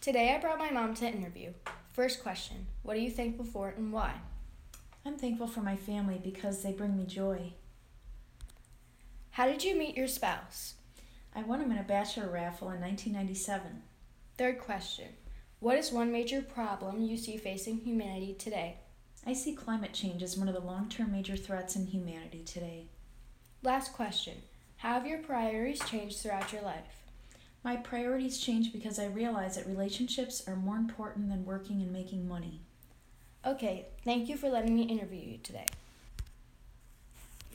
Today I brought my mom to interview. First question, what are you thankful for and why? I'm thankful for my family because they bring me joy. How did you meet your spouse? I won him in a bachelor raffle in 1997. Third question, what is one major problem you see facing humanity today? I see climate change as one of the long-term major threats in humanity today. Last question, how have your priorities changed throughout your life? My priorities change because I realize that relationships are more important than working and making money. Okay, thank you for letting me interview you today.